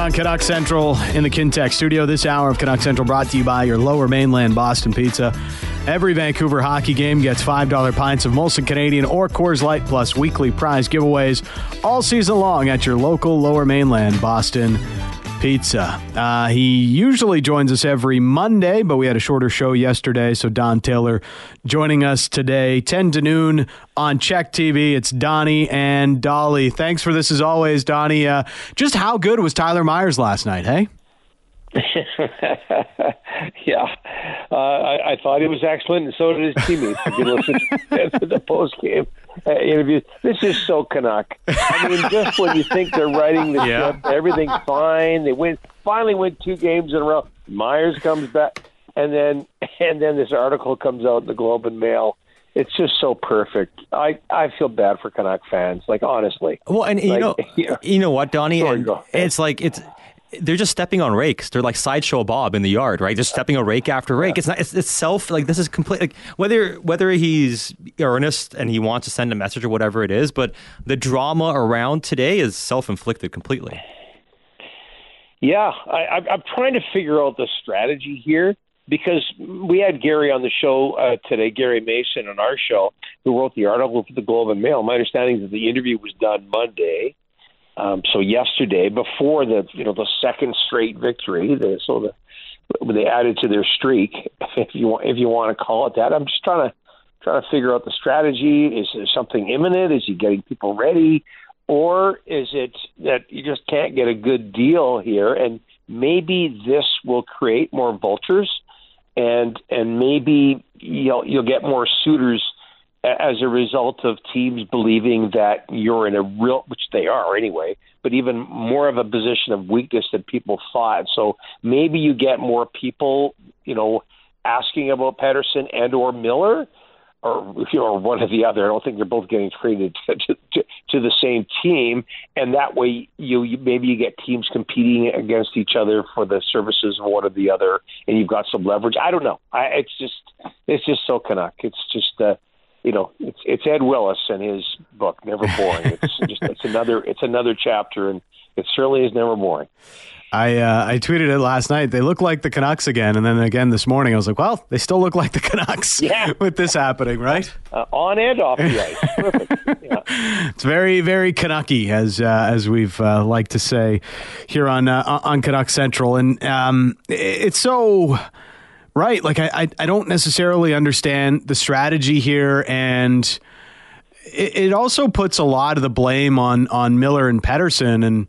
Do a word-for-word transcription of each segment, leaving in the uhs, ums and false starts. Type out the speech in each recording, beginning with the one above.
on Canuck Central in the Kintec studio. This hour of Canuck Central brought to you by your Lower Mainland Boston Pizza. Every Vancouver hockey game gets five dollars pints of Molson Canadian or Coors Light plus weekly prize giveaways all season long at your local Lower Mainland Boston Pizza. Uh, he usually joins us every Monday, but we had a shorter show yesterday, so Don Taylor joining us today, ten to noon on Check T V. It's Donnie and Dolly. Thanks for this as always, Donnie. Uh, just how good was Tyler Myers last night, hey? yeah, uh, I, I thought he was excellent, and so did his teammates. If you listen to the post-game uh, interviews, this is so Canuck. I mean, just when you think they're writing the yeah. ship, everything's fine. They win, finally win two games in a row. Myers comes back, and then and then this article comes out in the Globe and Mail. It's just so perfect. I, I feel bad for Canuck fans, like honestly. Well, and you like, know, yeah. you know what, Donnie? Sorry, and it's like it's. They're just stepping on rakes. They're like Sideshow Bob in the yard, right? Just stepping on rake after rake. Yeah. It's not. It's, it's self. Like this is complete. Like whether whether he's earnest and he wants to send a message or whatever it is, but the drama around today is self-inflicted completely. Yeah, I, I'm trying to figure out the strategy here because we had Gary on the show uh, today, Gary Mason on our show, who wrote the article for the Globe and Mail. My understanding is that the interview was done Monday. Um, so yesterday, before the you know the second straight victory, the, so the they added to their streak, if you want if you want to call it that. I'm just trying to trying to figure out the strategy. Is there something imminent? Is he getting people ready, or is it that you just can't get a good deal here? And maybe this will create more vultures, and and maybe you'll you'll get more suitors as a result of teams believing that you're in a real, which they are anyway, but even more of a position of weakness than people thought. So maybe you get more people, you know, asking about Pettersson and or Miller, or you know, or one or the other. I don't think they're both getting traded to, to, to the same team, and that way you, you maybe you get teams competing against each other for the services of one or the other, and you've got some leverage. I don't know. I, it's just it's just so Canuck. It's just. Uh, You know, it's it's Ed Willis and his book, Never Boring. It's just it's another it's another chapter, and it certainly is never boring. I uh, I tweeted it last night. They look like the Canucks again, and then again this morning I was like, well, they still look like the Canucks. Yeah. with this happening, right? Uh, on and off the ice, perfect. Yeah. It's very very Canucky, as uh, as we've uh, like to say here on uh, on Canuck Central, and um, it's so. Right. Like, I, I, I don't necessarily understand the strategy here. And it, it also puts a lot of the blame on, on Miller and Pettersson. And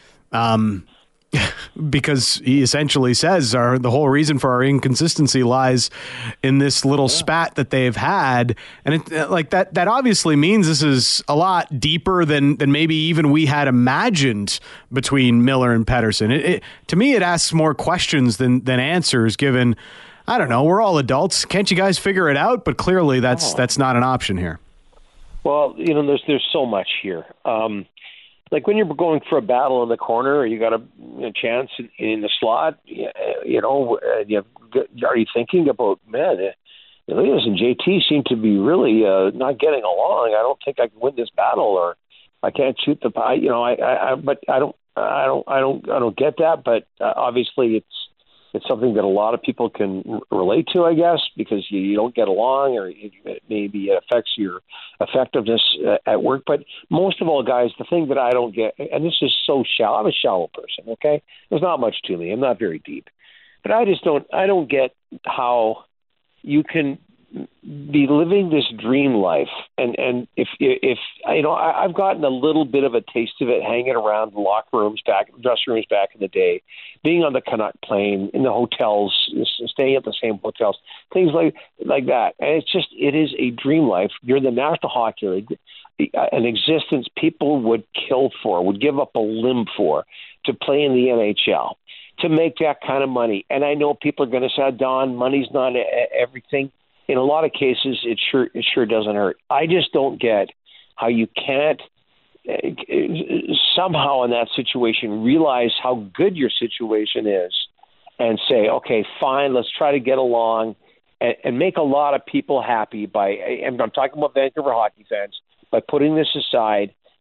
um, because he essentially says our the whole reason for our inconsistency lies in this little yeah. spat that they've had. And it, like that, that obviously means this is a lot deeper than, than maybe even we had imagined between Miller and Pettersson. It, it, to me, it asks more questions than, than answers, given, I don't know, we're all adults. Can't you guys figure it out? But clearly that's, oh. that's not an option here. Well, you know, there's, there's so much here. Um, Like when you're going for a battle in the corner, or you got a, a chance in, in the slot, you know, you are you thinking about, man, Elias and J T seem to be really uh, not getting along. I don't think I can win this battle, or I can't shoot the pie. You know, I, I, I but I don't, I don't, I don't, I don't get that. But uh, obviously, it's it's something that a lot of people can r- relate to, I guess, because you, you don't get along, or it, it maybe it affects your effectiveness uh, at work. But most of all, guys, the thing that I don't get, and this is so shallow, I'm a shallow person, okay? There's not much to me. I'm not very deep. But I just don't, I don't get how you can be living this dream life. And, and if, if, you know, I, I've gotten a little bit of a taste of it hanging around the locker rooms back, dressing rooms back in the day, being on the Canuck plane, in the hotels, staying at the same hotels, things like, like that. And it's just, it is a dream life. You're the National Hockey League, an existence people would kill for, would give up a limb for, to play in the N H L, to make that kind of money. And I know people are going to say, Don, money's not everything. In a lot of cases, it sure it sure doesn't hurt. I just don't get how you can't uh, somehow in that situation realize how good your situation is and say, okay, fine, let's try to get along and, and make a lot of people happy by, and I'm talking about Vancouver hockey fans, by putting this aside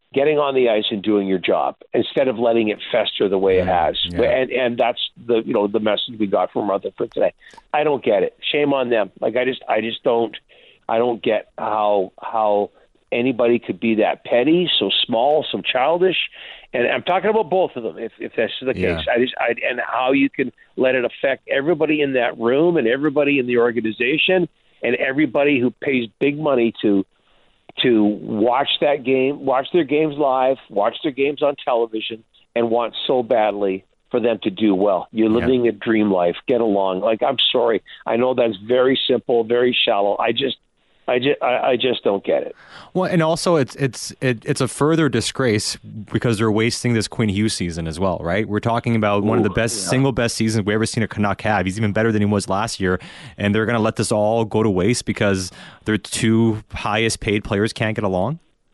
getting on the ice and doing your job instead of letting it fester the way it has. Yeah. And and that's the you know the message we got from Rutherford today. I don't get it. Shame on them. Like I just I just don't I don't get how how anybody could be that petty, so small, so childish. And I'm talking about both of them, if if that's the Yeah. case. I just I and how you can let it affect everybody in that room and everybody in the organization and everybody who pays big money to to watch that game, watch their games live, watch their games on television, and want so badly for them to do well. You're living yeah. a dream life. Get along. Like, I'm sorry. I know that's very simple, very shallow. I just, I just, I, I just don't get it. Well, and also it's it's it, it's a further disgrace because they're wasting this Quinn Hughes season as well, right? We're talking about Ooh, one of the best, yeah. single best seasons we ever seen a Canuck have. He's even better than he was last year, and they're going to let this all go to waste because their two highest paid players can't get along.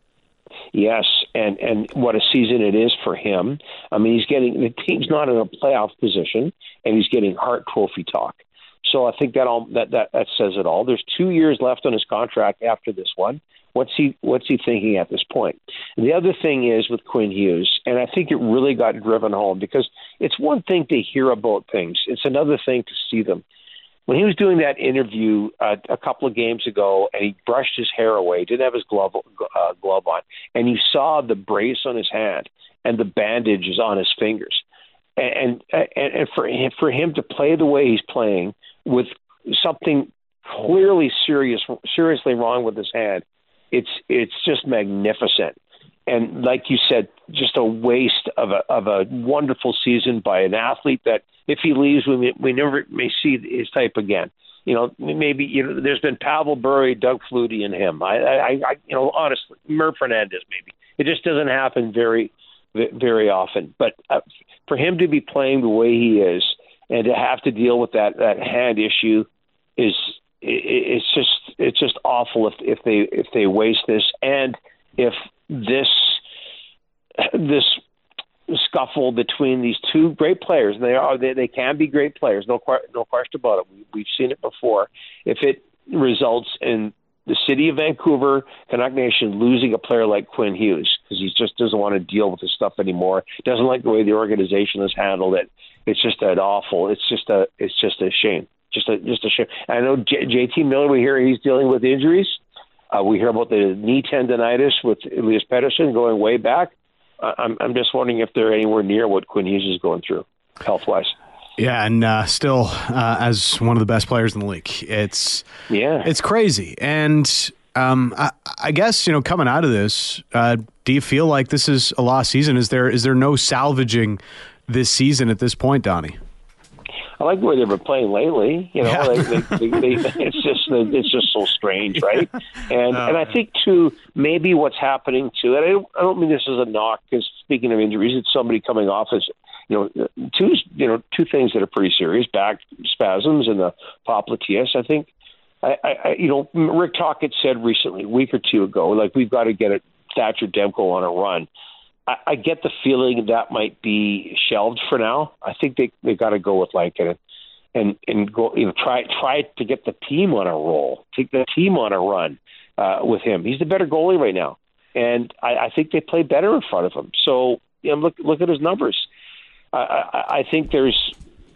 Yes, and and what a season it is for him. I mean, he's getting the team's not in a playoff position, and he's getting Hart Trophy talk. So I think that all that, that that says it all. There's two years left on his contract after this one. What's he What's he thinking at this point? And the other thing is with Quinn Hughes, and I think it really got driven home because it's one thing to hear about things; it's another thing to see them. When he was doing that interview uh, a couple of games ago, and he brushed his hair away, didn't have his glove uh, glove on, and you saw the brace on his hand and the bandages on his fingers, and and, and for him, for him to play the way he's playing with something clearly serious, seriously wrong with his hand, it's it's just magnificent. And like you said, just a waste of a of a wonderful season by an athlete that if he leaves, we may, we never may see his type again. You know, maybe you know there's been Pavel Bure, Doug Flutie, and him. I, I, I you know, honestly, Murph Fernandez maybe. It just doesn't happen very, very often. But uh, for him to be playing the way he is and to have to deal with that, that hand issue is it, it's just it's just awful if if they if they waste this and if this this scuffle between these two great players, and they are they, they can be great players, no no question about it. We, we've seen it before. If it results in the city of Vancouver, Canuck Nation losing a player like Quinn Hughes because he just doesn't want to deal with this stuff anymore, doesn't like the way the organization has handled it. It's just an awful. It's just a it's just a shame. Just a just a shame. I know J- JT Miller. We hear he's dealing with injuries. Uh, we hear about the knee tendonitis with Elias Pettersson going way back. Uh, I'm, I'm just wondering if they're anywhere near what Quinn Hughes is going through health-wise. Yeah, and uh, still, uh, as one of the best players in the league, it's yeah, it's crazy. And um, I, I guess you know, coming out of this, uh, do you feel like this is a lost season? Is there is there no salvaging this season at this point, Donnie? I like the way they've been playing lately. You know, yeah. they, they, they, they, it's just it's just so strange, right? And uh, and I think too, maybe what's happening too. And I don't, I don't mean this as a knock because speaking of injuries, it's somebody coming off as you know two you know two things that are pretty serious: back spasms and the popliteus. I think I, I you know Rick Tocchet said recently, a week or two ago, like we've got to get a Thatcher Demko on a run. I get the feeling that might be shelved for now. I think they they got to go with like and and and go you know try try to get the team on a roll, take the team on a run uh, with him. He's the better goalie right now, and I, I think they play better in front of him. So you know, look look at his numbers. I, I, I think there's.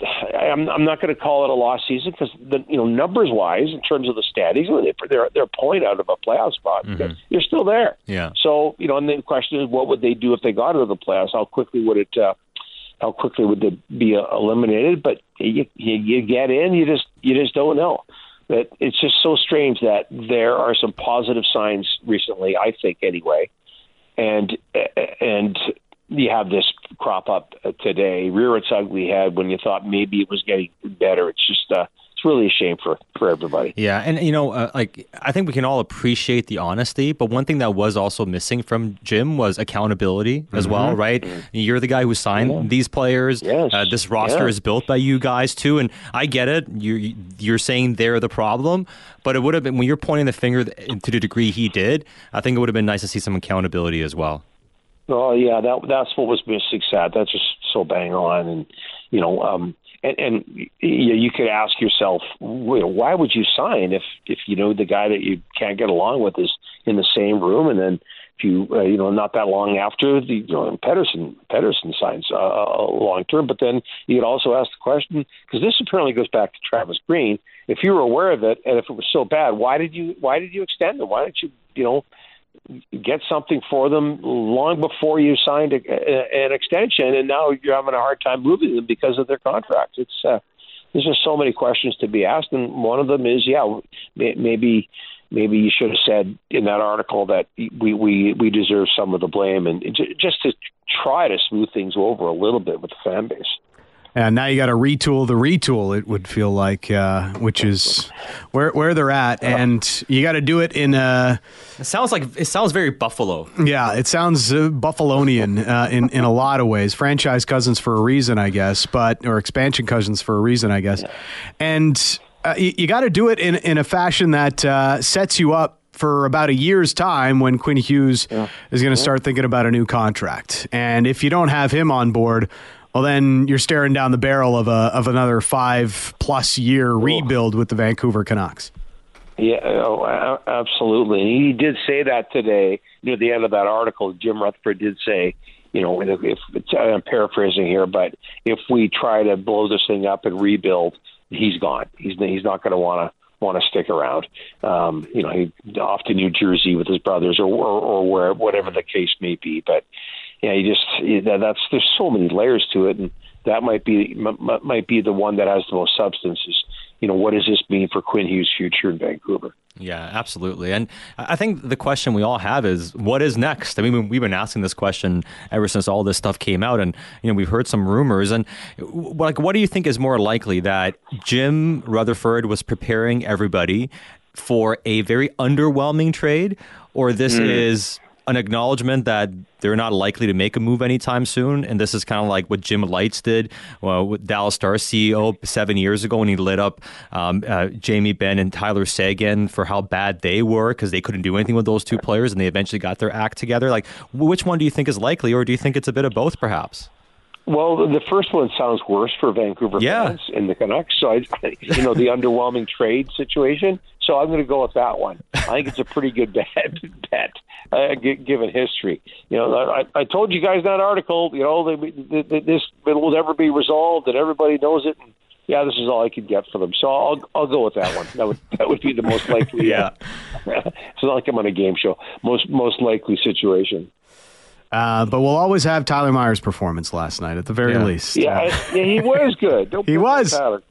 I'm I'm not going to call it a lost season because the you know numbers wise in terms of the standings, they're they're a point out of a playoff spot. Mm-hmm. You're still there. Yeah. So you know, and the question is, what would they do if they got into the playoffs? How quickly would it? Uh, how quickly would they be uh, eliminated? But you, you you get in, you just you just don't know. That it's just so strange that there are some positive signs recently. I think anyway, and and. You have this crop up today, rear its ugly head when you thought maybe it was getting better. It's just, uh, it's really a shame for, for everybody. Yeah, and you know, uh, like I think we can all appreciate the honesty, but one thing that was also missing from Jim was accountability as mm-hmm. well, right? Mm-hmm. You're the guy who signed yeah. these players. Yes. Uh, this roster yeah. is built by you guys too, and I get it. You you're saying they're the problem, but it would have been when you're pointing the finger to the degree he did. I think it would have been nice to see some accountability as well. Oh yeah, that that's what was missing. Sad. That's just so bang on, and you know, um, and, and you, you could ask yourself, why would you sign if if you know the guy that you can't get along with is in the same room, and then few, uh, you know, not that long after the you know, Pedersen Pedersen signs uh, long term. But then you could also ask the question, because this apparently goes back to Travis Green. If you were aware of it and if it was so bad, why did you why did you extend it? Why didn't you you know get something for them long before you signed a, a, an extension? And now you're having a hard time moving them because of their contracts. It's uh, there's just so many questions to be asked, and one of them is, yeah, maybe. Maybe you should have said in that article that we, we, we deserve some of the blame, and just to try to smooth things over a little bit with the fan base. And now you got to retool the retool, it would feel like, uh, which is where where they're at. And you got to do it in a... It sounds like it sounds very Buffalo. Yeah, it sounds uh, Buffalonian uh, in, in a lot of ways. Franchise cousins for a reason, I guess, but or expansion cousins for a reason, I guess. Yeah. And... Uh, you you got to do it in, in a fashion that uh, sets you up for about a year's time when Quinn Hughes yeah. is going to yeah. start thinking about a new contract. And if you don't have him on board, well, then you're staring down the barrel of a of another five plus year rebuild with the Vancouver Canucks. Yeah, oh, absolutely. And he did say that today near the end of that article. Jim Rutherford did say, you know, if, if I'm paraphrasing here, but if we try to blow this thing up and rebuild, he's gone. He's he's not going to want to want to stick around. Um, you know, he off to New Jersey with his brothers, or or, or where whatever the case may be. But yeah, you just that's there's so many layers to it, and that might be m- might be the one that has the most substance. Is, you know, what does this mean for Quinn Hughes' future in Vancouver? Yeah, absolutely. And I think the question we all have is, what is next? I mean, we've been asking this question ever since all this stuff came out, and you know, we've heard some rumors. And like, what do you think is more likely, that Jim Rutherford was preparing everybody for a very underwhelming trade, or this mm. is an acknowledgement that they're not likely to make a move anytime soon, and this is kind of like what Jim Lites did well, with Dallas Stars C E O seven years ago when he lit up um, uh, Jamie Benn and Tyler Seguin for how bad they were because they couldn't do anything with those two players, and they eventually got their act together. Like, which one do you think is likely, or do you think it's a bit of both, perhaps? Well, the first one sounds worse for Vancouver yeah. fans in the Canucks. So, I, you know, the underwhelming trade situation. So I'm going to go with that one. I think it's a pretty good bet, bet uh, given history. You know, I, I told you guys that article, you know, they, they, they, this it will never be resolved, and everybody knows it. And yeah, this is all I could get for them. So I'll I'll go with that one. That would that would be the most likely. yeah, uh, it's not like I'm on a game show. Most most likely situation. Uh, but we'll always have Tyler Myers' performance last night, at the very yeah. least. Yeah, uh, yeah, he was good. Don't he was. Tyler.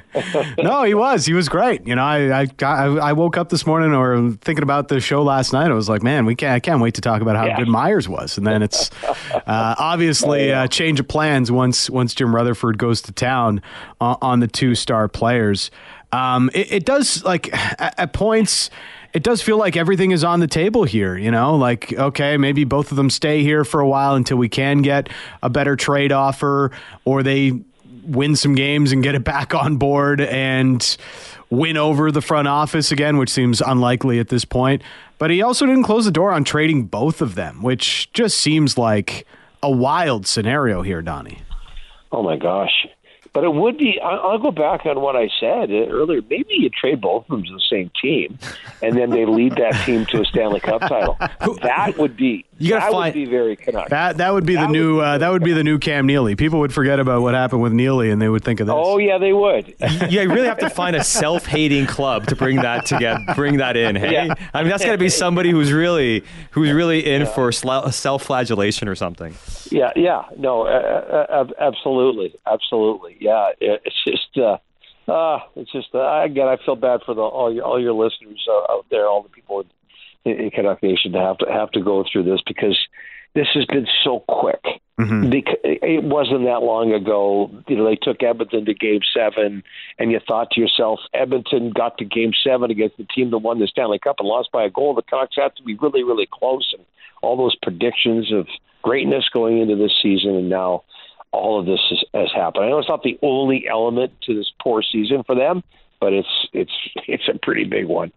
No, he was. He was great. You know, I, I I woke up this morning or thinking about the show last night. I was like, man, we can't. I can't wait to talk about how yeah. good Myers was. And then it's uh, obviously a change of plans once once Jim Rutherford goes to town on, on the two star players. Um, it, it does like at, at points. It does feel like everything is on the table here, you know, like, okay, maybe both of them stay here for a while until we can get a better trade offer, or they win some games and get it back on board and win over the front office again, which seems unlikely at this point. But he also didn't close the door on trading both of them, which just seems like a wild scenario here, Donnie. Oh, my gosh. But it would be, I'll go back on what I said earlier. Maybe you trade both of them to the same team, and then they lead that team to a Stanley Cup title. That would be, you gotta that find, would be very Canucks. That that would be that the new would, uh, that would be the new Cam Neely. People would forget about what happened with Neely, and they would think of this. Oh yeah, they would. Yeah, you really have to find a self-hating club to bring that together, bring that in. Hey, yeah. I mean that's got to be somebody who's really who's really in yeah. for self-flagellation or something. Yeah, yeah, no, uh, absolutely, absolutely. Yeah, it's just, uh, uh, it's just. Uh, again, I feel bad for the all your all your listeners uh, out there, all the people in, in Canuck Nation to have to have to go through this, because this has been so quick. Mm-hmm. It wasn't that long ago. You know, they took Edmonton to Game Seven, and you thought to yourself, Edmonton got to Game Seven against the team that won the Stanley Cup and lost by a goal. The Canucks had to be really, really close, and all those predictions of greatness going into this season, and now all of this is, has happened. I know it's not the only element to this poor season for them, but it's it's it's a pretty big one.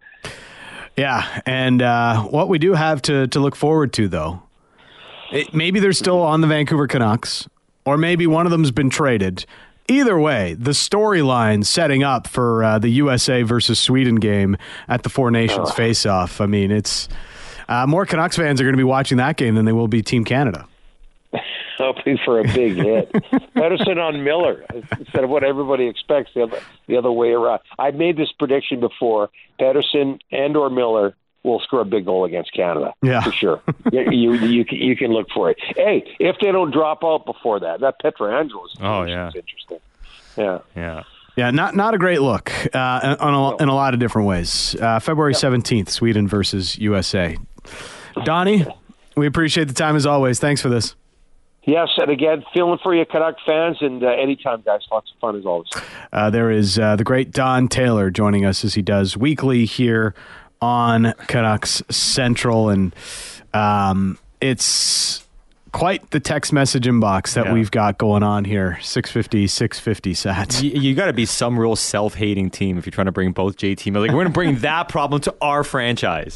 Yeah, and uh, what we do have to to look forward to, though, it, maybe they're still on the Vancouver Canucks, or maybe one of them's been traded. Either way, the storyline setting up for uh, the U S A versus Sweden game at the Four Nations oh. face-off. I mean, it's Uh, more Canucks fans are going to be watching that game than they will be Team Canada. Hoping for a big hit. Pedersen on Miller instead of what everybody expects, the other, the other way around. I made this prediction before. Pedersen and or Miller will score a big goal against Canada. Yeah. For sure. you, you, you, can, you can look for it. Hey, if they don't drop out before that, that Pietrangelo is oh, yeah. interesting. Yeah. Yeah. Yeah, not not a great look uh, on a, in a lot of different ways. Uh, February seventeenth, Sweden versus U S A. Donnie, we appreciate the time as always. Thanks for this. Yes, and again, feeling for you, Canuck fans, and uh, anytime, guys. Lots of fun as always. Uh, there is uh, the great Don Taylor joining us as he does weekly here on Canucks Central, and um, it's quite the text message inbox that yeah. we've got going on here. six fifty, six fifty sats. You, you got to be some real self-hating team if you're trying to bring both J T Miller. Like, we're going to bring that problem to our franchise.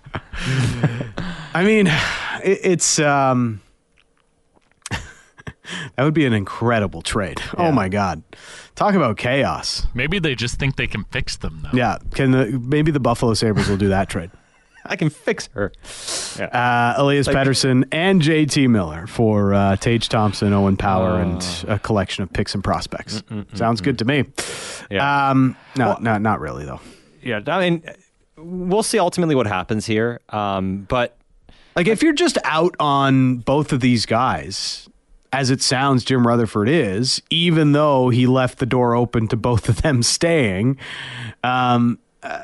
I mean, it, it's um, that would be an incredible trade. Yeah. Oh my God, talk about chaos. Maybe they just think they can fix them, though. Yeah, can the maybe the Buffalo Sabres will do that trade. I can fix her. Yeah. Uh, Elias like, Pettersson and J T Miller for uh, Tage Thompson, Owen Power, uh, and a collection of picks and prospects. Mm, mm, Sounds mm, good to me. Yeah. Um, no, well, not not really though. Yeah, I mean, we'll see ultimately what happens here. Um, but like, if you're just out on both of these guys, as it sounds, Jim Rutherford is, even though he left the door open to both of them staying. Um, uh,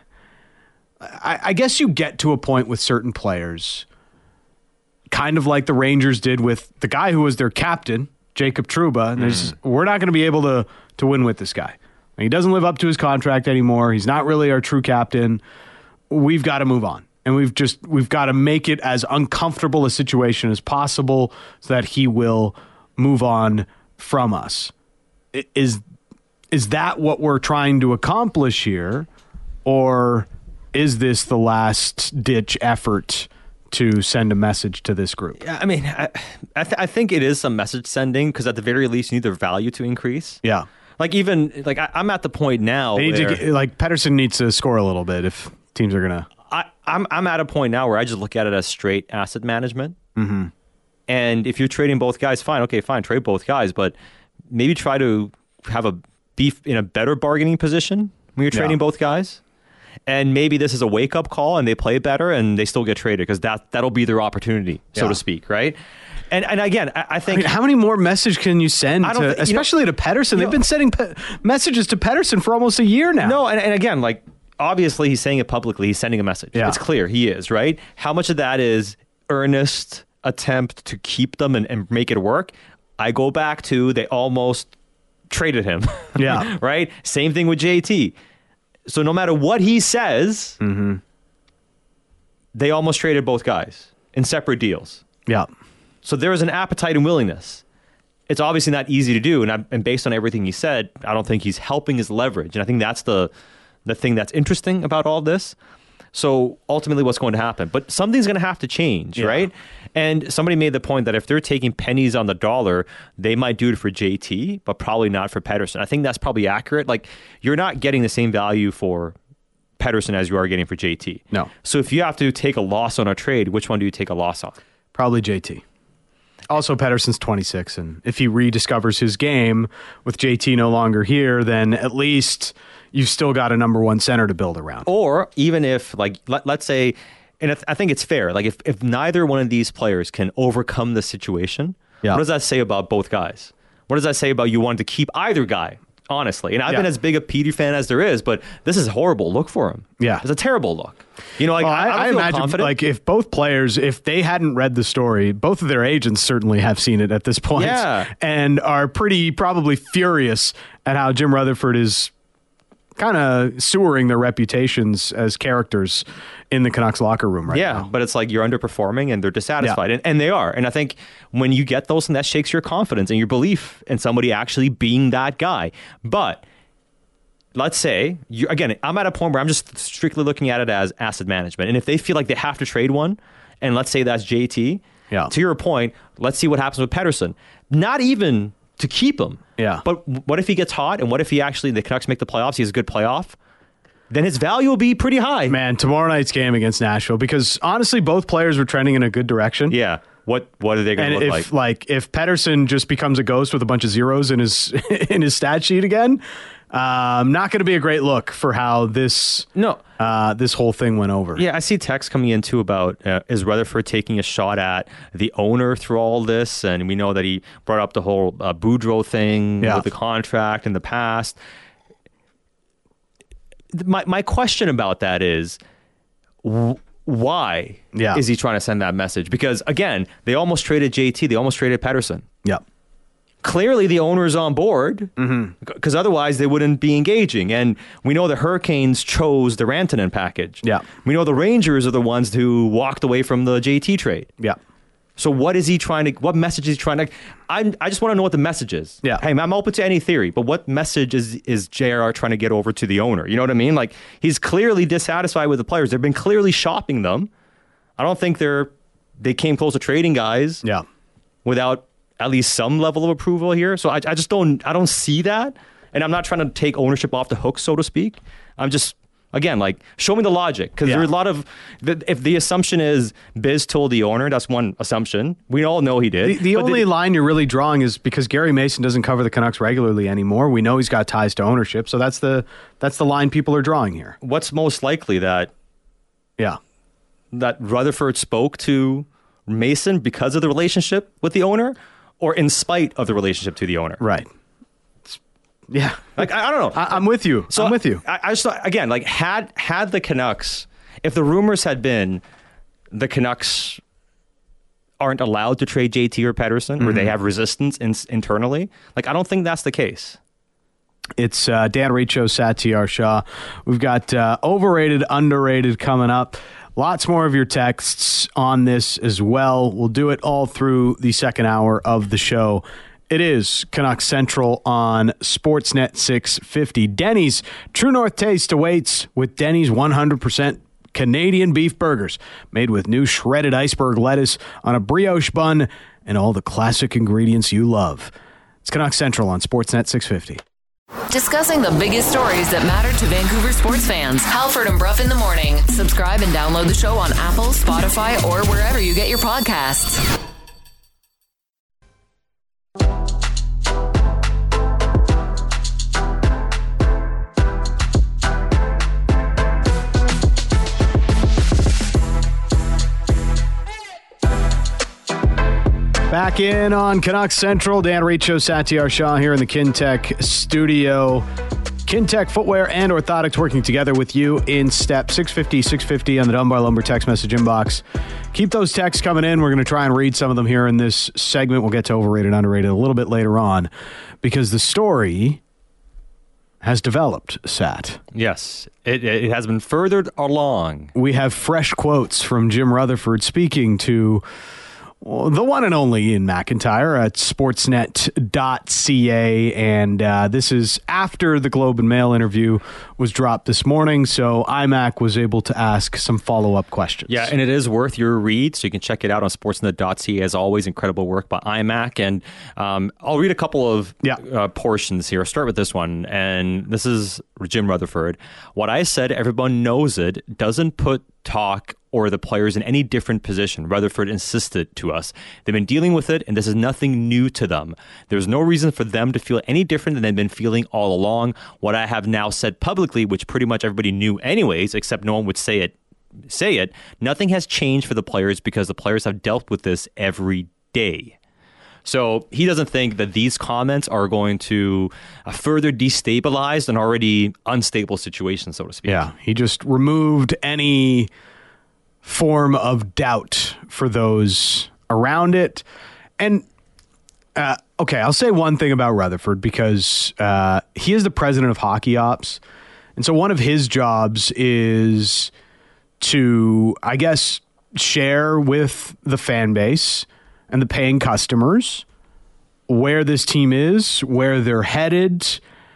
I, I guess you get to a point with certain players, kind of like the Rangers did with the guy who was their captain, Jacob Trouba. And there's, mm. we're not going to be able to to win with this guy. He doesn't live up to his contract anymore. He's not really our true captain. We've got to move on, and we've just we've got to make it as uncomfortable a situation as possible so that he will move on from us. Is is that what we're trying to accomplish here, or is this the last-ditch effort to send a message to this group? Yeah, I mean, I, I, th- I think it is some message sending, because at the very least, you need their value to increase. Yeah. Like, even, like, I, I'm at the point now they need where... to get, like, Pettersson needs to score a little bit if teams are going to... I'm I'm at a point now where I just look at it as straight asset management. Mm-hmm. And if you're trading both guys, fine, okay, fine, trade both guys, but maybe try to have a beef in a better bargaining position when you're trading yeah. both guys. And maybe this is a wake-up call and they play better and they still get traded, because that, that'll be their opportunity, so yeah. to speak, right? And and again, I, I think... I mean, how many more messages can you send, I don't to, th- especially know, to Pettersson? They've know, been sending pe- messages to Pettersson for almost a year now. No, and, and again, like, obviously he's saying it publicly. He's sending a message. Yeah. It's clear he is, right? How much of that is earnest attempt to keep them and, and make it work? I go back to they almost traded him. Yeah. Right? Same thing with J T. So no matter what he says, mm-hmm. they almost traded both guys in separate deals. Yeah. So there is an appetite and willingness. It's obviously not easy to do, and, I, and based on everything he said, I don't think he's helping his leverage. And I think that's the the thing that's interesting about all this. So ultimately what's going to happen? But something's going to have to change, yeah. right? And somebody made the point that if they're taking pennies on the dollar, they might do it for J T, but probably not for Pettersson. I think that's probably accurate. Like, you're not getting the same value for Pettersson as you are getting for J T. No. So if you have to take a loss on a trade, which one do you take a loss on? Probably J T. Also, Pettersson's twenty-six, and if he rediscovers his game with J T no longer here, then at least you've still got a number one center to build around. Or even if, like, let, let's say, and I think it's fair, like, if, if neither one of these players can overcome the situation, yeah. what does that say about both guys? What does that say about you wanting to keep either guy, honestly? And I've yeah. been as big a Petey fan as there is, but this is a horrible look for him. Yeah. It's a terrible look. You know, like, well, I, I, I feel imagine, confident. like, if both players, if they hadn't read the story, both of their agents certainly have seen it at this point, yeah. and are pretty probably furious at how Jim Rutherford is kind of sewering their reputations as characters in the Canucks locker room right yeah, now. Yeah, but it's like you're underperforming and they're dissatisfied. Yeah. And, and they are. And I think when you get those, and that shakes your confidence and your belief in somebody actually being that guy. But let's say, you, again, I'm at a point where I'm just strictly looking at it as asset management. And if they feel like they have to trade one, and let's say that's J T, yeah. to your point, let's see what happens with Pettersson. Not even to keep him. Yeah. But what if he gets hot, and what if he actually, the Canucks make the playoffs, he has a good playoff? then his value will be pretty high. Man, tomorrow night's game against Nashville, because honestly, both players were trending in a good direction. Yeah. What what are they going to look if, like? Like if Pettersson just becomes a ghost with a bunch of zeros in his in his stat sheet again, um, not going to be a great look for how this no uh, this whole thing went over. Yeah, I see text coming in too about uh, is Rutherford taking a shot at the owner through all this, and we know that he brought up the whole uh, Boudreaux thing yeah. with the contract in the past. My my question about that is. W- Why yeah. is he trying to send that message? Because, again, they almost traded J T. They almost traded Pettersson. Yeah. Clearly, the owner is on board, because mm-hmm. otherwise they wouldn't be engaging. And we know the Hurricanes chose the Rantanen package. Yeah. We know the Rangers are the ones who walked away from the J T trade. Yeah. So what is he trying to, what message is he trying to, I I just want to know what the message is. Yeah. Hey, I'm open to any theory, but what message is, is J R R trying to get over to the owner? You know what I mean? Like, he's clearly dissatisfied with the players. They've been clearly shopping them. I don't think they're, they came close to trading guys yeah. without at least some level of approval here. So I, I just don't, I don't see that. And I'm not trying to take ownership off the hook, so to speak. I'm just, Again, like, show me the logic, because yeah. there's a lot of, if the assumption is Biz told the owner, that's one assumption. We all know he did. The, the only the, line you're really drawing is because Gary Mason doesn't cover the Canucks regularly anymore. We know he's got ties to ownership, so that's the that's the line people are drawing here. What's most likely that, yeah, that Rutherford spoke to Mason because of the relationship with the owner, or in spite of the relationship to the owner? Right. Yeah, like I, I don't know. I, I'm with you. So I'm with you. I, I just thought, again, like had had the Canucks, if the rumors had been the Canucks aren't allowed to trade J T or Pettersson, mm-hmm. or they have resistance in, internally, like I don't think that's the case. It's uh, Dan Riccio, Satyar Shah. We've got uh, overrated, underrated coming up. Lots more of your texts on this as well. We'll do it all through the second hour of the show. It is Canucks Central on Sportsnet six fifty. Denny's True North taste awaits with Denny's one hundred percent Canadian beef burgers made with new shredded iceberg lettuce on a brioche bun and all the classic ingredients you love. It's Canucks Central on Sportsnet six fifty. Discussing the biggest stories that matter to Vancouver sports fans. Halford and Bruff in the morning. Subscribe and download the show on Apple, Spotify, or wherever you get your podcasts. Back in on Canucks Central, Dan Riccio, Satyar Shah here in the Kintec studio. Kintec Footwear and Orthotics working together with you in step. six fifty, six fifty on the Dunbar Lumber text message inbox. Keep those texts coming in. We're going to try and read some of them here in this segment. We'll get to overrated, underrated a little bit later on, because the story has developed, Sat. Yes, it, it has been furthered along. We have fresh quotes from Jim Rutherford speaking to well, the one and only Ian McIntyre at sportsnet dot c a, and uh, this is after the Globe and Mail interview was dropped this morning, so iMac was able to ask some follow-up questions. Yeah, and it is worth your read, so you can check it out on sportsnet dot c a. As always, incredible work by iMac, and um, I'll read a couple of yeah. uh, portions here. I'll start with this one, and this is Jim Rutherford. What I said, everyone knows it, doesn't put talk or the players in any different position. Rutherford insisted to us. They've been dealing with it, and this is nothing new to them. There's no reason for them to feel any different than they've been feeling all along. What I have now said publicly, which pretty much everybody knew anyways, except no one would say it, say it, nothing has changed for the players because the players have dealt with this every day. So he doesn't think that these comments are going to uh, further destabilize an already unstable situation, so to speak. Yeah, he just removed any form of doubt for those around it. And, uh, okay, I'll say one thing about Rutherford, because uh, he is the president of hockey ops. And so one of his jobs is to, I guess, share with the fan base and the paying customers where this team is, where they're headed,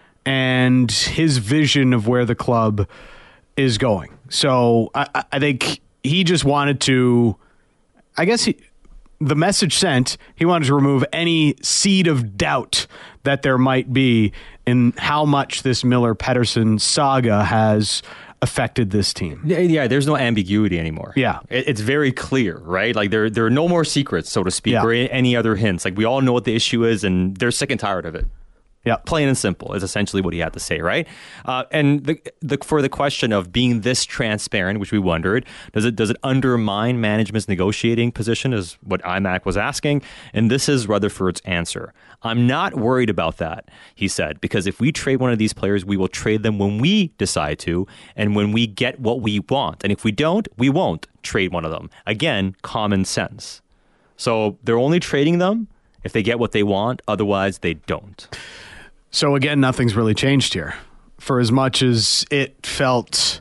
and his vision of where the club is going. So I, I think he just wanted to, I guess he, the message sent, he wanted to remove any seed of doubt that there might be in how much this Miller-Pettersson saga has affected this team. Yeah, yeah, there's no ambiguity anymore. Yeah. It, it's very clear, right? Like there, there are no more secrets, so to speak, Yeah. or any other hints. Like we all know what the issue is, and they're sick and tired of it. Yeah. Plain and simple is essentially what he had to say, right? Uh, and the, the, for the question of being this transparent, which we wondered, does it does it undermine management's negotiating position, is what I M A C was asking. And this is Rutherford's answer. I'm not worried about that, he said, because if we trade one of these players, we will trade them when we decide to and when we get what we want. And if we don't, we won't trade one of them. Again, common sense. So they're only trading them if they get what they want. Otherwise, they don't. So again, nothing's really changed here. For as much as it felt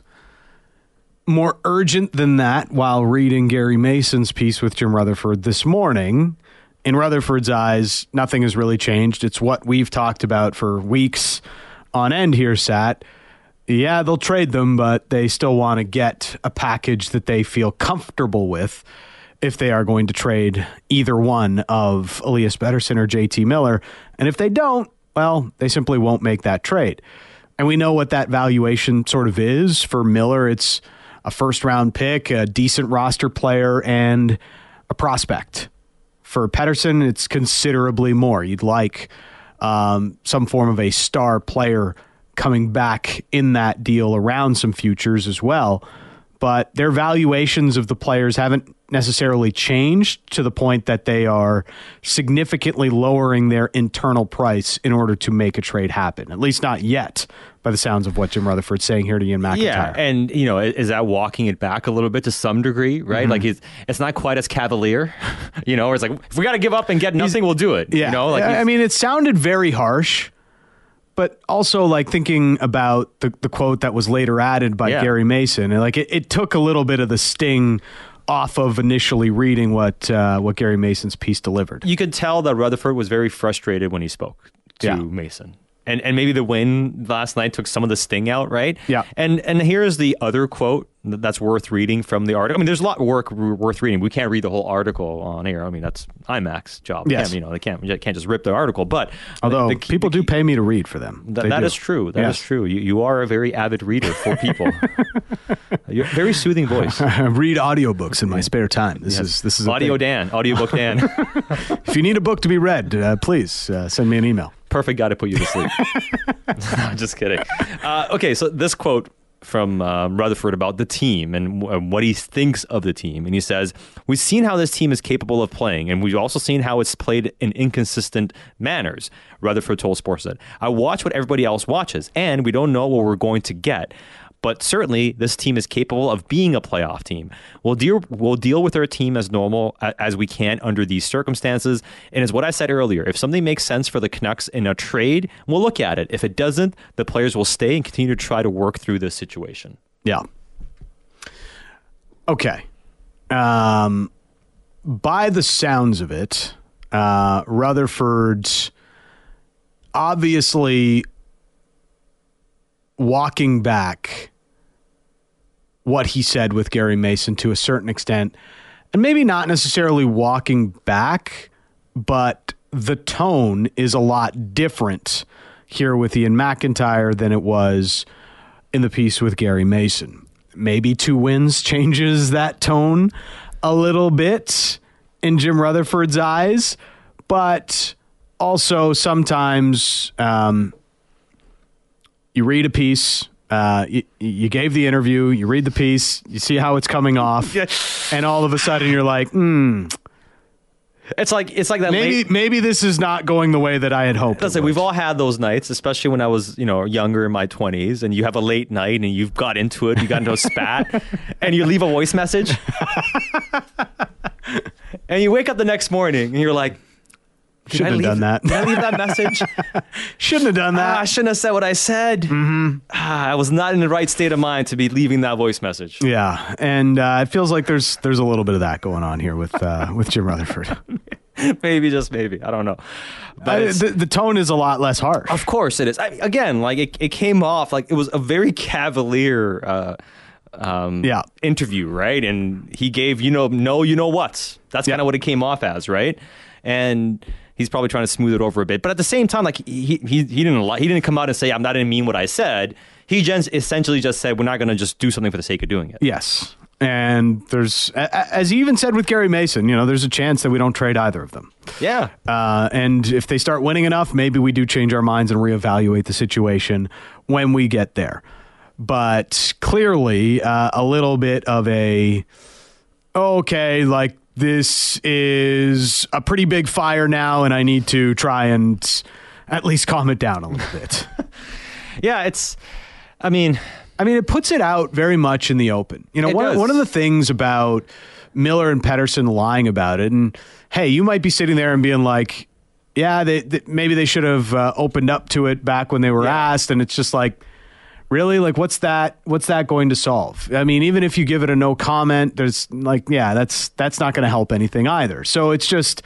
more urgent than that while reading Gary Mason's piece with Jim Rutherford this morning, in Rutherford's eyes, nothing has really changed. It's what we've talked about for weeks on end here, Sat. Yeah, they'll trade them, but they still want to get a package that they feel comfortable with if they are going to trade either one of Elias Pettersson or J T Miller. And if they don't, well, they simply won't make that trade. And we know what that valuation sort of is. For Miller, it's a first-round pick, a decent roster player, and a prospect. For Pettersson, it's considerably more. You'd like um, some form of a star player coming back in that deal around some futures as well. But their valuations of the players haven't necessarily changed to the point that they are significantly lowering their internal price in order to make a trade happen. At least not yet, by the sounds of what Jim Rutherford's saying here to Ian McIntyre. Yeah, and you know, is that walking it back a little bit to some degree, right? Mm-hmm. Like it's it's not quite as cavalier, you know. Or it's like if we got to give up and get nothing, he's, we'll do it. Yeah, you know, like I mean, it sounded very harsh. But also, like, thinking about the, the quote that was later added by yeah. Gary Mason, and like it, it took a little bit of the sting off of initially reading what uh, what Gary Mason's piece delivered. You could tell that Rutherford was very frustrated when he spoke to yeah. Mason. And and maybe the win last night took some of the sting out, right? Yeah. And and here's the other quote that's worth reading from the article. I mean, there's a lot of work worth reading. We can't read the whole article on air. I mean, that's I M A C's job. Yes. Can't, you know, they can't they can't just rip the article. But although the, the, people the, do pay me to read for them, th- that do. is true. That yes. is true. You you are a very avid reader for people. You're a very soothing voice. I read audiobooks in my spare time. This yes. is this is Audio Dan, audiobook Dan. If you need a book to be read, uh, please uh, send me an email. Perfect guy to put you to sleep. No, just kidding. Uh, okay, so this quote from uh, Rutherford about the team and w- what he thinks of the team. And he says, we've seen how this team is capable of playing, and we've also seen how it's played in inconsistent manners, Rutherford told Sportsnet. I watch what everybody else watches, and we don't know what we're going to get. But certainly, this team is capable of being a playoff team. We'll deal we'll deal with our team as normal as we can under these circumstances. And as what I said earlier, if something makes sense for the Canucks in a trade, we'll look at it. If it doesn't, the players will stay and continue to try to work through this situation. Yeah. Okay. Um, by the sounds of it, uh, Rutherford's obviously walking back what he said with Gary Mason to a certain extent, and maybe not necessarily walking back, but the tone is a lot different here with Ian McIntyre than it was in the piece with Gary Mason. Maybe two wins changes that tone a little bit in Jim Rutherford's eyes, but also sometimes um, you read a piece, Uh, you, you gave the interview, you read the piece, you see how it's coming off, Yeah. and all of a sudden you're like, hmm. It's like it's like that. Maybe late, maybe this is not going the way that I had hoped. Listen, we've all had those nights, especially when I was, you know, younger in my twenties, and you have a late night and you've got into it, you got into a spat, and you leave a voice message, and you wake up the next morning and you're like, Did Shouldn't I have leave, done that. Did I leave that message? Shouldn't have done that. Ah, I shouldn't have said what I said. Mm-hmm. Ah, I was not in the right state of mind to be leaving that voice message. Yeah, and uh, it feels like there's there's a little bit of that going on here with uh, with Jim Rutherford. Maybe, just maybe. I don't know. But Uh, the, the tone is a lot less harsh. of course it is. I, again, like it, it came off like it was a very cavalier uh, um, Yeah. interview, right? And he gave, you know, no, you know what? That's Yeah. kind of what it came off as, right? And He's probably trying to smooth it over a bit. But at the same time, like he he he didn't he didn't come out and say, I'm not going to mean what I said. He just essentially just said, we're not going to just do something for the sake of doing it. Yes. And there's, as he even said with Gary Mason, you know, there's a chance that we don't trade either of them. Yeah. Uh, and if they start winning enough, maybe we do change our minds and reevaluate the situation when we get there. But clearly, uh, a little bit of a, okay, like this is a pretty big fire now, and I need to try and at least calm it down a little bit. Yeah, it's, I mean... I mean, it puts it out very much in the open. You know, It one, does. one of the things about Miller and Pettersson lying about it, and hey, you might be sitting there and being like, yeah, they, they, maybe they should have uh, opened up to it back when they were Yeah. asked, and it's just like, really? Like, what's that, what's that going to solve? I mean, even if you give it a no comment, there's like, yeah, that's, that's not going to help anything either. So it's just,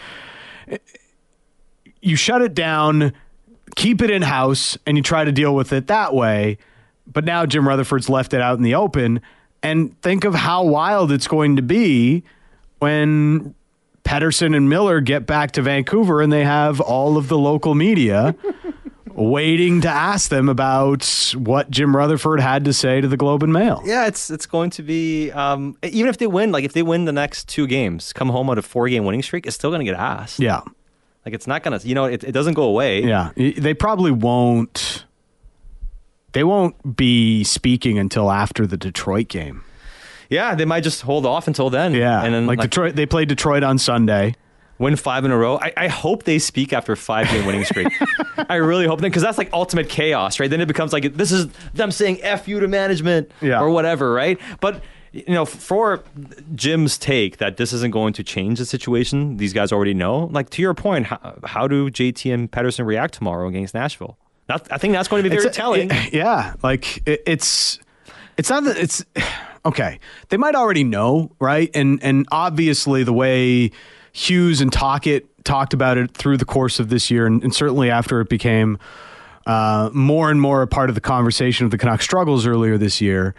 you shut it down, keep it in-house, and you try to deal with it that way. But now Jim Rutherford's left it out in the open, and think of how wild it's going to be when Pettersson and Miller get back to Vancouver and they have all of the local media waiting to ask them about what Jim Rutherford had to say to the Globe and Mail. Yeah, it's it's going to be, um, even if they win, like if they win the next two games, come home on a four-game winning streak, it's still going to get asked. Yeah. Like it's not going to, you know, it, it doesn't go away. Yeah. They probably won't. They won't be speaking until after the Detroit game. Yeah, they might just hold off until then. Yeah, and then like, like, Detroit, they played Detroit on Sunday. win five in a row. I, I hope they speak after a five-game winning streak. I really hope that, because that's like ultimate chaos, right? Then it becomes like this is them saying F you to management Yeah. or whatever, right? But you know, for Jim's take that this isn't going to change the situation, these guys already know. Like to your point, how, how do J T and Pettersson react tomorrow against Nashville? That, I think that's going to be very It's a- telling. it- yeah, like it, it's it's not that it's okay. They might already know, right? And and obviously the way Hughes and Tocchet talked about it through the course of this year, and, and certainly after it became uh, more and more a part of the conversation of the Canucks struggles earlier this year,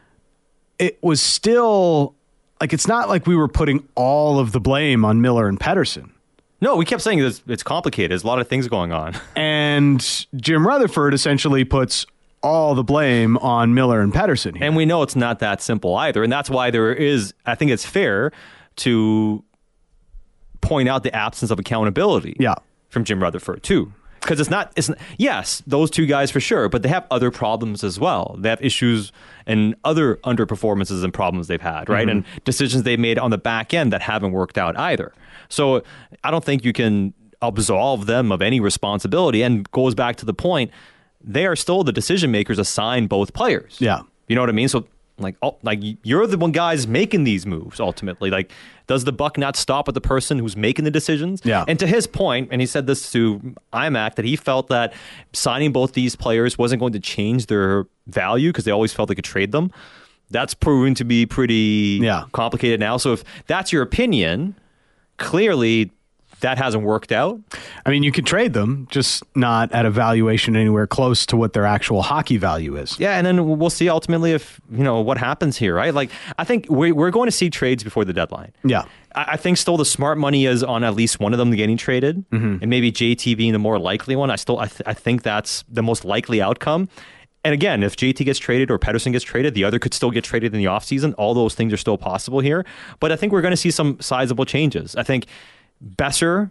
it was still like it's not like we were putting all of the blame on Miller and Pettersson. No, we kept saying it's, it's complicated. There's a lot of things going on. And Jim Rutherford essentially puts all the blame on Miller and Pettersson here. And we know it's not that simple either. And that's why there is, I think it's fair to point out the absence of accountability Yeah. from Jim Rutherford too. Because it's not, it's not, yes, those two guys for sure, but they have other problems as well. They have issues and other underperformances and problems they've had, right? Mm-hmm. And decisions they've made on the back end that haven't worked out either. So I don't think you can absolve them of any responsibility, and goes back to the point, they are still the decision makers assigned both players. Yeah. You know what I mean? So like, oh, like you're the one guys making these moves ultimately. Like, does the buck not stop at the person who's making the decisions? Yeah. And to his point, and he said this to IMAC, that he felt that signing both these players wasn't going to change their value because they always felt they could trade them. That's proven to be pretty Yeah. complicated now. So if that's your opinion, clearly that hasn't worked out. I mean, you could trade them, just not at a valuation anywhere close to what their actual hockey value is. Yeah, and then we'll see ultimately if, you know, what happens here, right? Like, I think we're, we're going to see trades before the deadline. Yeah. I I think still the smart money is on at least one of them getting traded, Mm-hmm. and maybe J T being the more likely one. I still, I, th- I think that's the most likely outcome. And again, if J T gets traded or Pettersson gets traded, the other could still get traded in the offseason. All those things are still possible here. But I think we're going to see some sizable changes. I think Besser,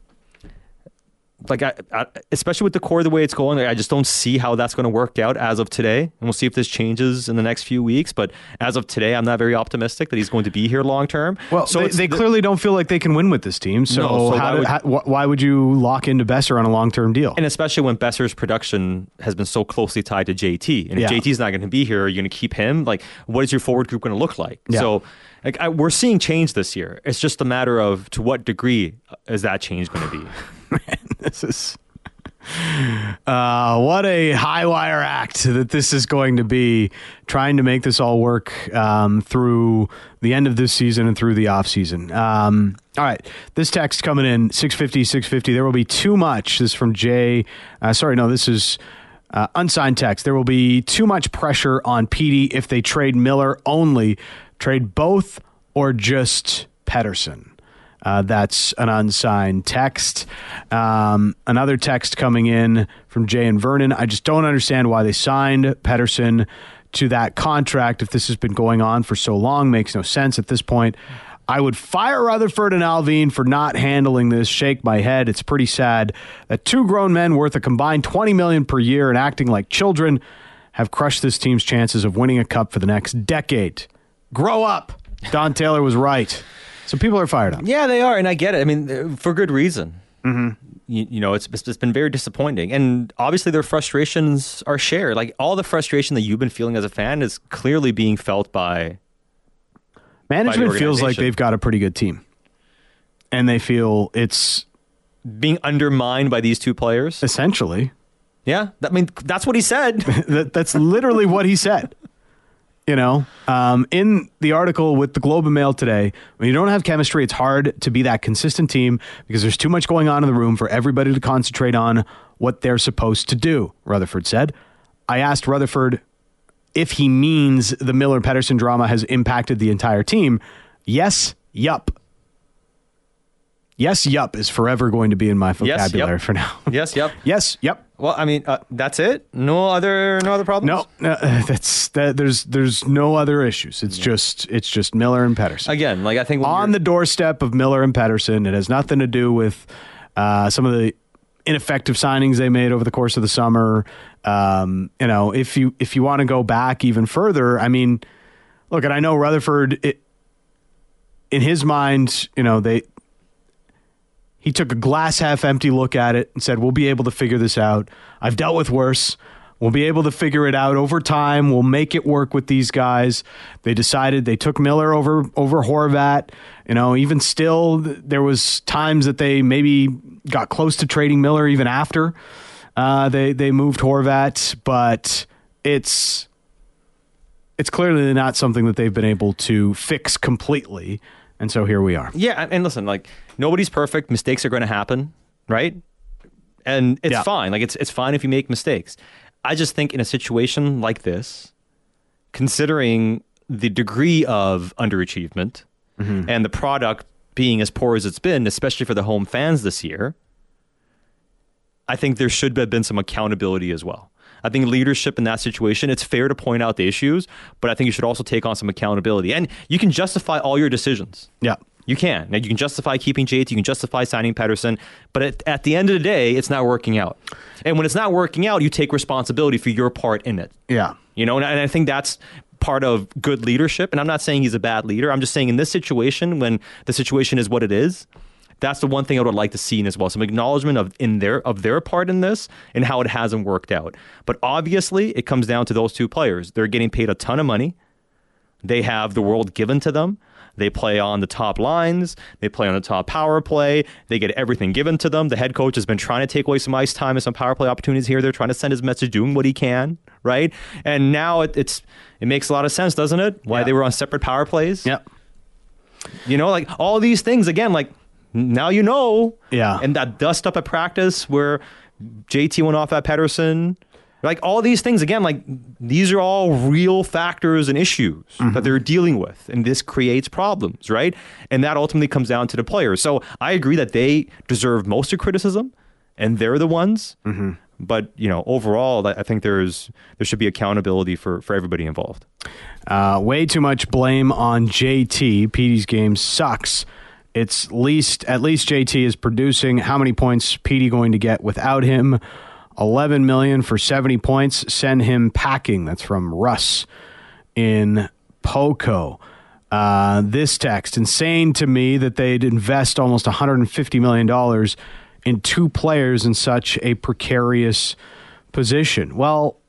like I, I, especially with the core the way it's going, I just don't see how that's going to work out as of today. And we'll see if this changes in the next few weeks. But as of today, I'm not very optimistic that he's going to be here long term. Well, so they, it's they the- clearly don't feel like they can win with this team. So, No, so how why do- would- how- wh- why would you lock into Besser on a long-term deal? And especially when Besser's production has been so closely tied to J T. And if Yeah. J T's not going to be here, are you going to keep him? Like, what is your forward group going to look like? Yeah. So like, I, we're seeing change this year. It's just a matter of to what degree is that change going to be? This is uh, what a high wire act that this is going to be, trying to make this all work um, through the end of this season and through the off season. Um, all right, this text coming in six fifty, six fifty. There will be too much. This is from Jay. Uh, sorry, no, this is uh, unsigned text. There will be too much pressure on Petey if they trade Miller only. Trade both or just Pettersson. Uh, that's an unsigned text. Um, another text coming in from Jay and Vernon. I just don't understand why they signed Pettersson to that contract if this has been going on for so long. Makes no sense at this point. I would fire Rutherford and Alvin for not handling this. Shake my head. It's pretty sad that two grown men worth a combined twenty million dollars per year and acting like children have crushed this team's chances of winning a cup for the next decade. Grow up. Don Taylor was right. So people are fired up. Yeah, they are, and I get it. I mean, for good reason. Mm-hmm. You, you know, it's, it's been very disappointing. And obviously their frustrations are shared. Like, all the frustration that you've been feeling as a fan is clearly being felt by management. by the feels like they've got a pretty good team. And they feel it's being undermined by these two players. Essentially. Yeah. I mean, that's what he said. that, that's literally what he said. You know, um, in the article with the Globe and Mail today, when you don't have chemistry, it's hard to be that consistent team because there's too much going on in the room for everybody to concentrate on what they're supposed to do, Rutherford said. I asked Rutherford if he means the Miller-Pettersson drama has impacted the entire team. Yes, yup. Yes, yup is forever going to be in my vocabulary yes, yep. for now. Yes, yep. Yes, yep. Well, I mean, uh, that's it. No other, no other problems. No, no that's that. There's there's no other issues. It's yeah. just it's just Miller and Pettersson again. Like I think on the doorstep of Miller and Pettersson. It has nothing to do with uh, some of the ineffective signings they made over the course of the summer. Um, you know, if you if you want to go back even further, I mean, look, and I know Rutherford. It, in his mind, you know they. He took a glass half empty look at it and said, we'll be able to figure this out. I've dealt with worse. We'll be able to figure it out over time. We'll make it work with these guys. They decided they took Miller over, over Horvat. You know, even still, there was times that they maybe got close to trading Miller even after uh, they, they moved Horvat. But it's, it's clearly not something that they've been able to fix completely. And so here we are. Yeah, and listen, like, nobody's perfect. Mistakes are going to happen, right? And it's yeah. fine. Like, it's it's fine if you make mistakes. I just think in a situation like this, considering the degree of underachievement mm-hmm. and the product being as poor as it's been, especially for the home fans this year, I think there should have been some accountability as well. I think leadership in that situation, it's fair to point out the issues, but I think you should also take on some accountability. And you can justify all your decisions. Yeah. You can. Now, you can justify keeping J T, you can justify signing Pettersson, but at, at the end of the day, it's not working out. And when it's not working out, you take responsibility for your part in it. Yeah. You know, and I, and I think that's part of good leadership. And I'm not saying he's a bad leader. I'm just saying in this situation, when the situation is what it is, that's the one thing I would like to see as well. Some acknowledgement of in their of their part in this and how it hasn't worked out. But obviously, it comes down to those two players. They're getting paid a ton of money. They have the world given to them. They play on the top lines. They play on the top power play. They get everything given to them. The head coach has been trying to take away some ice time and some power play opportunities here. They're trying to send his message, doing what he can, right? And now it, it's it makes a lot of sense, doesn't it? Why yeah. they were on separate power plays. Yep. You know, like all these things, again, like now you know. Yeah. And that dust up at practice where J T went off at Pettersson. Like all these things, again, like these are all real factors and issues mm-hmm. that they're dealing with. And this creates problems, right? And that ultimately comes down to the players. So I agree that they deserve most of criticism and they're the ones. Mm-hmm. But, you know, overall, I think there's there should be accountability for, for everybody involved. Uh, way too much blame on J T. Petey's game sucks. It's least at least J T is producing. How many points Petey going to get without him? eleven million for seventy points. Send him packing. That's from Russ in Poco. Uh, this text, insane to me that they'd invest almost one hundred fifty million dollars in two players in such a precarious position. Well,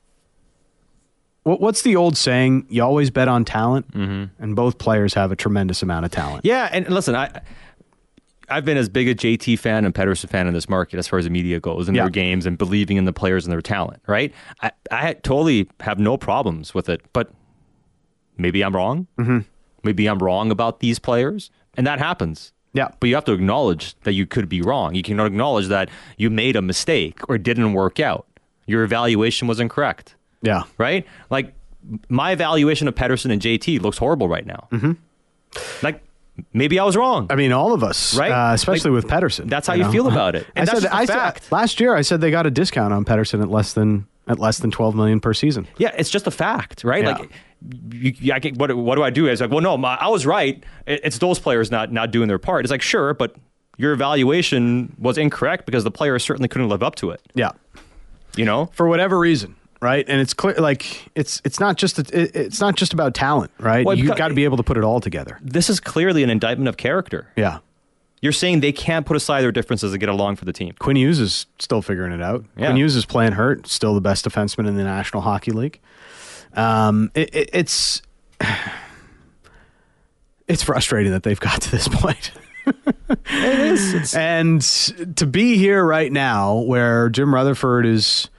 what's the old saying? You always bet on talent, mm-hmm. and both players have a tremendous amount of talent. Yeah, and listen, I... I've been as big a J T fan and Pettersson fan in this market as far as the media goes in yeah. their games and believing in the players and their talent, right? I, I totally have no problems with it, but maybe I'm wrong. Mm-hmm. Maybe I'm wrong about these players, and that happens. Yeah. But you have to acknowledge that you could be wrong. You can acknowledge that you made a mistake or it didn't work out. Your evaluation was incorrect. Yeah. Right? Like, my evaluation of Pettersson and J T looks horrible right now. Mm-hmm. Like, maybe I was wrong. I mean, all of us, right? Uh, especially like, with Pettersson. That's how you, you know? feel about it. And I that's said, I fact. said last year. I said they got a discount on Pettersson at less than at less than twelve million per season. Yeah, it's just a fact, right? Yeah. Like, you, you, I get, what what do I do? It's like, well, no, my, I was right. It, it's those players not not doing their part. It's like, sure, but your evaluation was incorrect because the player certainly couldn't live up to it. Yeah, you know, for whatever reason. Right, and it's clear, like it's it's not just a, it, it's not just about talent, right? Well, You've got to be able to put it all together. This is clearly an indictment of character. Yeah, you're saying they can't put aside their differences and get along for the team. Quinn Hughes is still figuring it out. Yeah. Quinn Hughes is playing hurt, still the best defenseman in the National Hockey League. Um, it, it, it's it's frustrating that they've got to this point. It is, it's- and to be here right now, where Jim Rutherford is,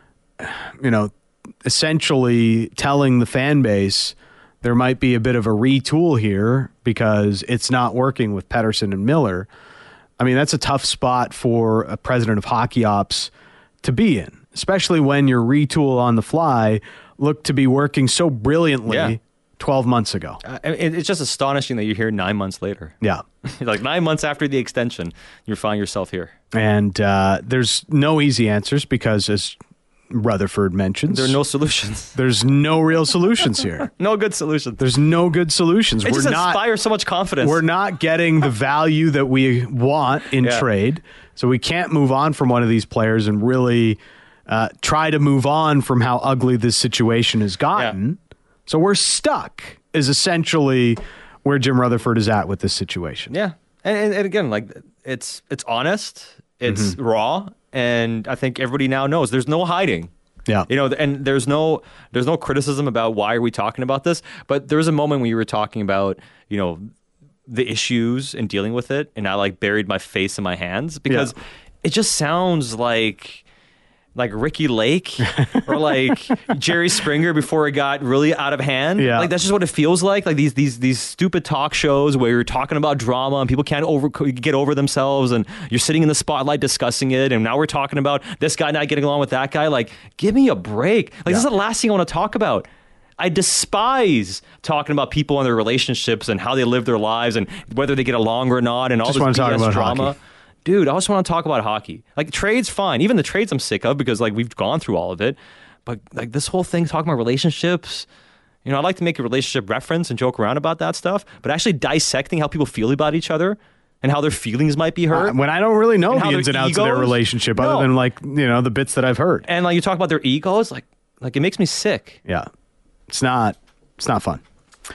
you know, essentially telling the fan base there might be a bit of a retool here because it's not working with Pettersson and Miller. I mean, that's a tough spot for a president of hockey ops to be in, especially when your retool on the fly looked to be working so brilliantly Yeah. twelve months ago. Uh, it, it's just astonishing that you're here nine months later. Yeah. Like nine months after the extension, you find yourself here. And uh, there's no easy answers because, as Rutherford mentions, There are no solutions. there's no real solutions here. No good solutions. There's no good solutions. It we're just not, inspires so much confidence. We're not getting the value that we want in Yeah. trade. So we can't move on from one of these players and really uh, try to move on from how ugly this situation has gotten. Yeah. So we're stuck is essentially where Jim Rutherford is at with this situation. Yeah, and, and, and again, like it's it's honest, it's Mm-hmm. raw, and I think everybody now knows there's no hiding. Yeah. You know, and there's no there's no criticism about why are we talking about this, but there was a moment when you were talking about, you know, the issues and dealing with it, and I like buried my face in my hands because Yeah. it just sounds like like Ricky Lake or like Jerry Springer before it got really out of hand. Yeah. Like that's just what it feels like. Like these these these stupid talk shows where you're talking about drama and people can't over get over themselves and you're sitting in the spotlight discussing it. And now we're talking about this guy not getting along with that guy. Like, give me a break. Like, Yeah. this is the last thing I want to talk about. I despise talking about people and their relationships and how they live their lives and whether they get along or not and all Just this wanna talk B S about drama. hockey. Dude, I just want to talk about hockey. Like, trade's fine. Even the trades I'm sick of because, like, we've gone through all of it. But, like, this whole thing talking about relationships, you know, I like to make a relationship reference and joke around about that stuff. But actually dissecting how people feel about each other and how their feelings might be hurt. Uh, when I don't really know And the how ins their and outs of their egos- relationship No. other than, like, you know, the bits that I've heard. and, like, you talk about their egos, like, like it makes me sick. Yeah. It's not it's not fun.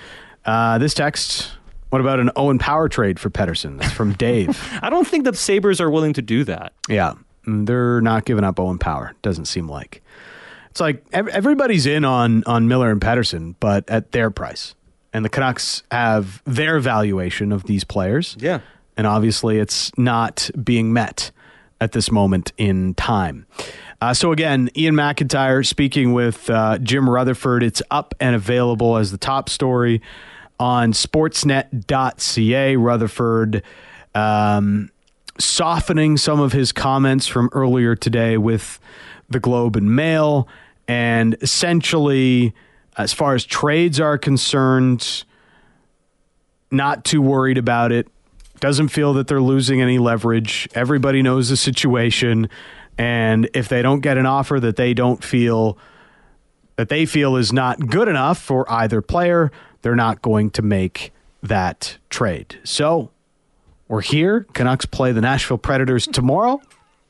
Uh, this text, what about an Owen Power trade for Pettersson? That's from Dave. I don't think the Sabres are willing to do that. Yeah. Mm, They're not giving up Owen Power. Doesn't seem like. It's like ev- everybody's in on on Miller and Pettersson, but at their price. And the Canucks have their valuation of these players. Yeah. And obviously it's not being met at this moment in time. Uh, so again, Ian McIntyre speaking with uh, Jim Rutherford. It's up and available as the top story on sportsnet dot c a. Rutherford um, softening some of his comments from earlier today with the Globe and Mail, and essentially, as far as trades are concerned, not too worried about it. Doesn't feel that they're losing any leverage. Everybody knows the situation. And if they don't get an offer that they don't feel that they feel is not good enough for either player, they're not going to make that trade. So we're here. Canucks play the Nashville Predators tomorrow.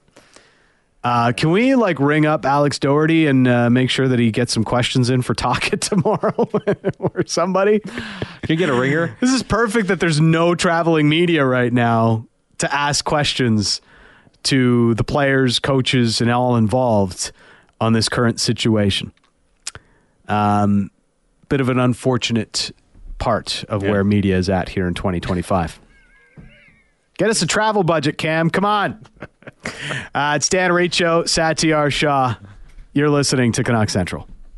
Uh, can we like ring up Alex Doherty and uh, make sure that he gets some questions in for Talkit tomorrow or somebody? Can you get a ringer? This is perfect that there's no traveling media right now to ask questions to the players, coaches, and all involved on this current situation. Um, bit of an unfortunate part of Yeah. where media is at here in twenty twenty-five. Get us a travel budget, Cam. Come on. Uh, it's Dan Raicho, Satyar Shah. You're listening to Canuck Central.